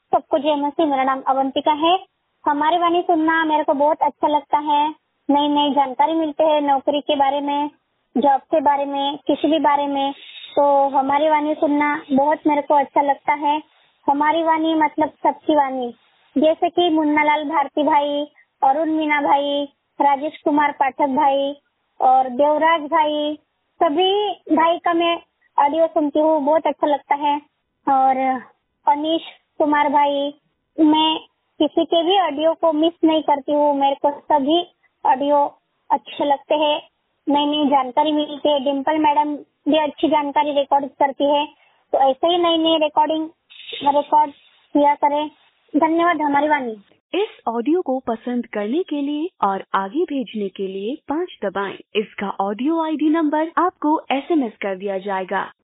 सबको जय मसीह। मेरा नाम अवंतिका है। हमारी वाणी सुनना मेरे को बहुत अच्छा लगता है। नई नई जानकारी मिलते हैं नौकरी के बारे में, जॉब के बारे में, किसी भी बारे में। तो हमारी वाणी सुनना बहुत मेरे को अच्छा लगता है। हमारी वाणी मतलब सबकी वाणी, जैसे कि मुन्नालाल भारती भाई, अरुण मीना भाई, राजेश कुमार पाठक भाई और देवराज भाई, सभी भाई का मैं ऑडियो सुनती हूँ, बहुत अच्छा लगता है। और अनीश कुमार भाई, मैं किसी के भी ऑडियो को मिस नहीं करती हूँ। मेरे को सभी ऑडियो अच्छे लगते हैं, नई नई जानकारी मिलती है। डिम्पल मैडम भी अच्छी जानकारी रिकॉर्ड करती है, तो ऐसे ही नई नई रिकॉर्ड किया करें। धन्यवाद हमारी वाणी। इस ऑडियो को पसंद करने के लिए और आगे भेजने के लिए 5 दबाएं। इसका ऑडियो आईडी नंबर आपको SMS कर दिया जाएगा।